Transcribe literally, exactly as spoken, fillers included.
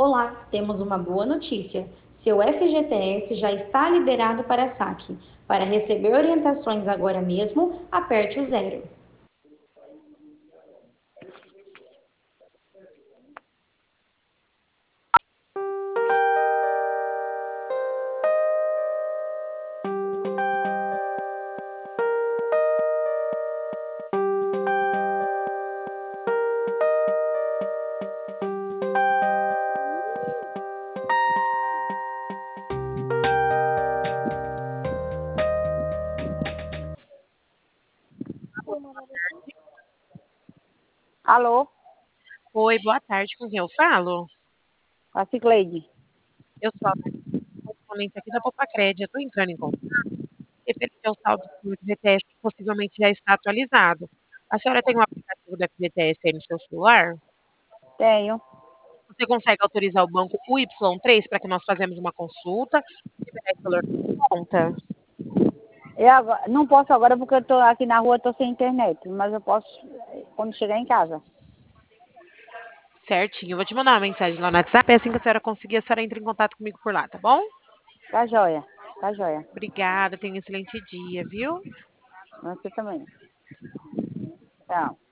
Olá, temos uma boa notícia. Seu F G T S já está liberado para saque. Para receber orientações agora mesmo, aperte o zero. Alô, Oi, boa tarde, com quem eu falo? a Cicleide. Eu sou a correspondente aqui da Popacred. Eu estou entrando em contato referente ao saldo do F G T S que possivelmente já está atualizado. A senhora tem o aplicativo do F G T S aí no seu celular? Tenho. Você consegue autorizar o banco U Y três para que nós façamos uma consulta e liberar esse valor da conta? Eu agora, não posso agora porque eu tô aqui na rua, estou sem internet, mas eu posso quando chegar em casa. Certinho. Eu vou te mandar uma mensagem lá no WhatsApp. Assim que a senhora conseguir, a senhora entra em contato comigo por lá, tá bom? Tá joia, tá joia. Obrigada, tenha um excelente dia, viu? Você também. Tchau.